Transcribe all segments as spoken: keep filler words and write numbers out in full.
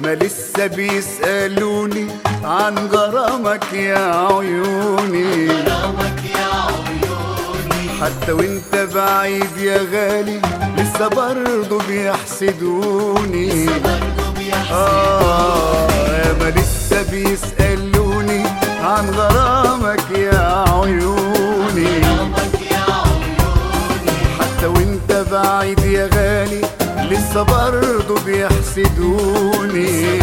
ياما لسه بيسألوني عن غرامك يا عيوني، غرامك يا عيوني. حتى وانت بعيد يا غالي لسه برضه بيحسدوني، لسه برضه بيحسدوني. آه ياما لسه بيسألوني عن غرامك يا عيوني، غرامك يا عيوني. حتى وانت بعيد يا غالي لسه برضه بيحسدوني.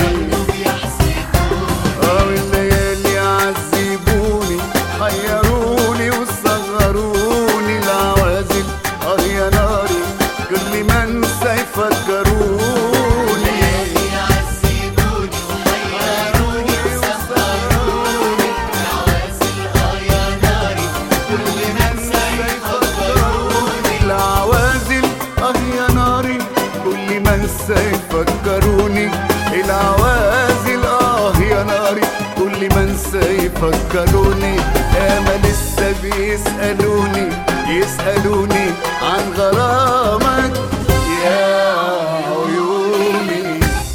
اه الليالي عذبوني حيروني وصغروني العوازل، اه يا ناري كل ما انسى يفكروني. الليالي عذبوني وحيروني وصغروني العوازل، اه يا ناري كل ما انسى يفكروني. العوازل اه يا ناري كل ما انسى يفكروني، العوازل اه يا ناري كل ما انسى يفكروني. ياما لسه بيسألوني يسألوني عن غرامك يا عيوني.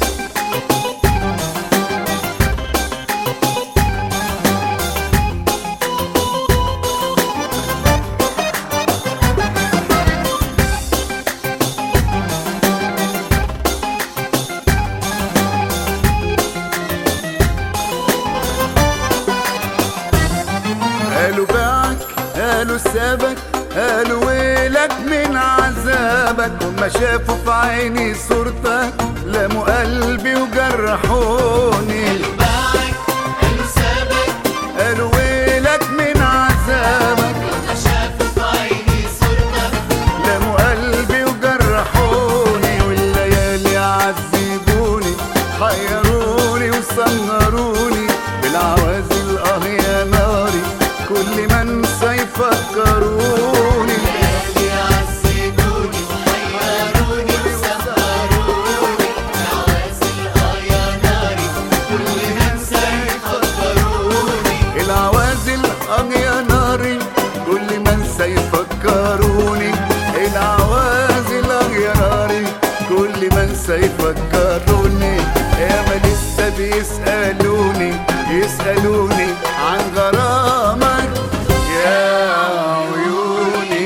قالوا باعك قالوا سابك قالوا ويلك من عذابك، وما شافوا في عيني صورتك لموا قلبي وجرحوني. قالوا باعك قالوا سابك قالوا ويلك من عذابك، وما شافوا في عيني صورتك لموا قلبي وجرحوني. والليالي عذبوني حيروني وسهروني بالعوازل اه يا ناري كل ما انسى يفكروني. الليالي عذبوني وحيروني وسهروني العوازل، اه يا ناري كل ما انسى يفكروني. العوازل اه يا ناري كل ما انسى يفكروني، العوازل اه يا ناري كل ما انسى يفكروني. ياما لسه بيسألوني يسألوني عن غرامك يا عيوني.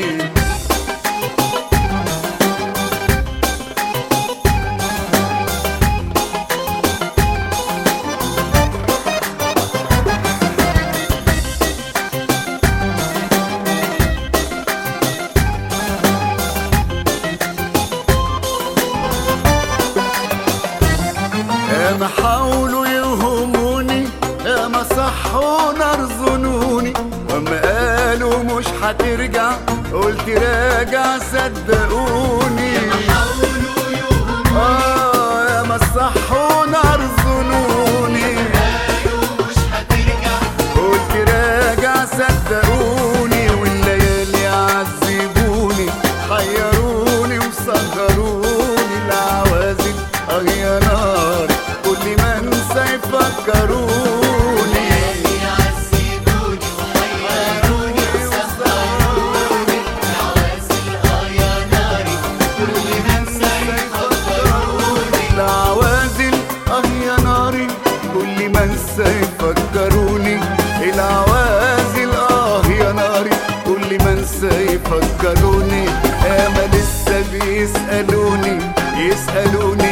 ياما حاولوا يوهموني ياما صحوا نار ظنوني، واما قالوا مش هترجع قلت راجع صدقوني. حاولوا يوهموني اه ياما صحوا نار ظنوني، قالوا مش هترجع قلت راجع صدقوني. والليالي عذبوني حيروني وسهروني العوازل اه يا نار كل ما انسى يفكروني. الليالي عذبوني وحيروني وسهروني العوازل، اه يا ناري كل ما انسى يفكروني. العوازل اه يا ناري كل ما انسى يفكروني، العوازل اه يا ناري كل ما انسى يفكروني. ياما لسه بيسألوني يسألوني